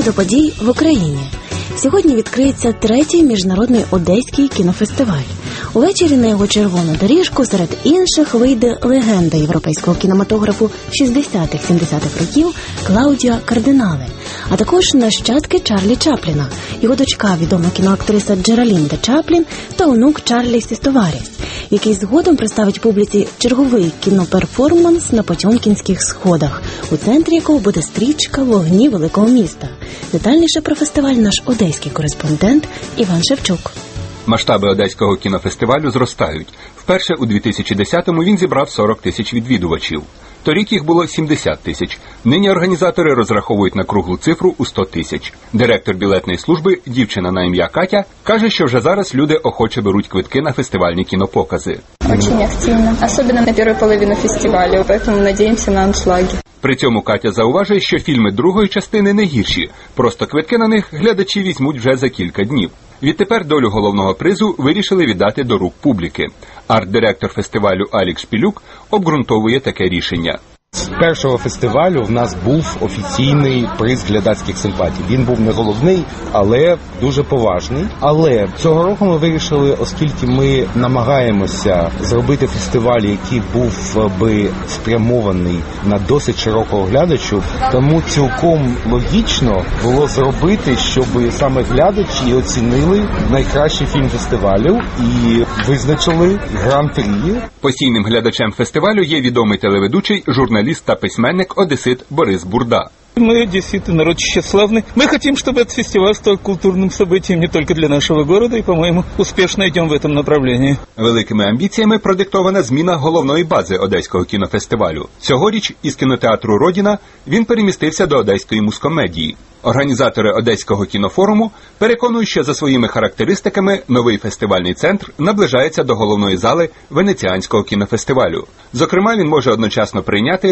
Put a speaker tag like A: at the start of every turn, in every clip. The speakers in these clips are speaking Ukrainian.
A: до подій в Україні. Сьогодні відкриється 3-й міжнародний одеський кінофестиваль. Увечері на його червону доріжку серед інших вийде легенда європейського кінематографу 60-х-70-х років Клаудіо Кардинале, а також нащадки Чарлі Чапліна, його дочка, відома кіноактриса Джералінда Чаплін та онук Чарлі Сістоваріс, який згодом представить публіці черговий кіноперформанс на Потьомкінських сходах, у центрі якого буде стрічка «Вогні великого міста». Детальніше про фестиваль наш одеський кореспондент Іван Шевчук.
B: Масштаби Одеського кінофестивалю зростають. Вперше у 2010-му він зібрав 40 тисяч відвідувачів. Торік їх було 70 тисяч. Нині організатори розраховують на круглу цифру у 100 тисяч. Директор білетної служби, дівчина на ім'я Катя, каже, що вже зараз люди охоче беруть квитки на фестивальні кінопокази.
C: Очень активно, особенно на первую половину фестиваля, поэтому надеемся на аншлаги.
B: При цьому Катя зауважує, що фільми другої частини не гірші, просто квитки на них глядачі візьмуть вже за кілька днів. Відтепер долю головного призу вирішили віддати до рук публіки. Арт-директор фестивалю Алік Шпілюк обґрунтовує таке рішення.
D: З першого фестивалю в нас був офіційний приз глядацьких симпатій. Він був не головний, але дуже поважний. Але цього року ми вирішили, оскільки ми намагаємося зробити фестиваль, який був би спрямований на досить широкого глядачу, тому цілком логічно було зробити, щоб саме глядачі оцінили найкращий фільм фестивалю і визначили гран-прі.
B: Постійним глядачем фестивалю є відомий телеведучий, журналіст та письменник одесит Борис Бурда.
E: Мы, одесситы, народ тщеславный. Мы хотим, чтобы этот фестиваль стал культурным событием не только для нашего города, и, по-моему, успешно идем в этом направлении.
B: Великими амбіціями продиктована зміна головної бази Одеського кінофестивалю. Цьогоріч із кінотеатру «Родіна» він перемістився до Одеської мускомедії. Організатори Одеського кінофоруму переконують, що за своїми характеристиками новий фестивальний центр наближається до головної зали Венеціанського кінофестивалю. Зокрема, він може одночасно прийняти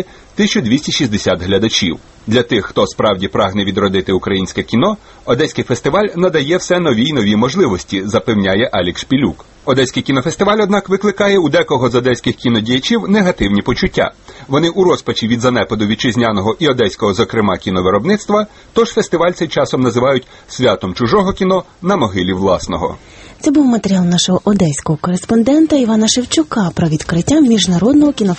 B: 1260 глядачів. Для тих, хто справді прагне відродити українське кіно, Одеський фестиваль надає все нові й нові можливості, запевняє Алік Шпілюк. Одеський кінофестиваль, однак, викликає у декого з одеських кінодіячів негативні почуття. Вони у розпачі від занепаду вітчизняного і одеського, зокрема, кіновиробництва, тож фестиваль цей часом називають «святом чужого кіно на могилі власного».
A: Це був матеріал нашого одеського кореспондента Івана Шевчука про відкриття міжнародного кінофестивалю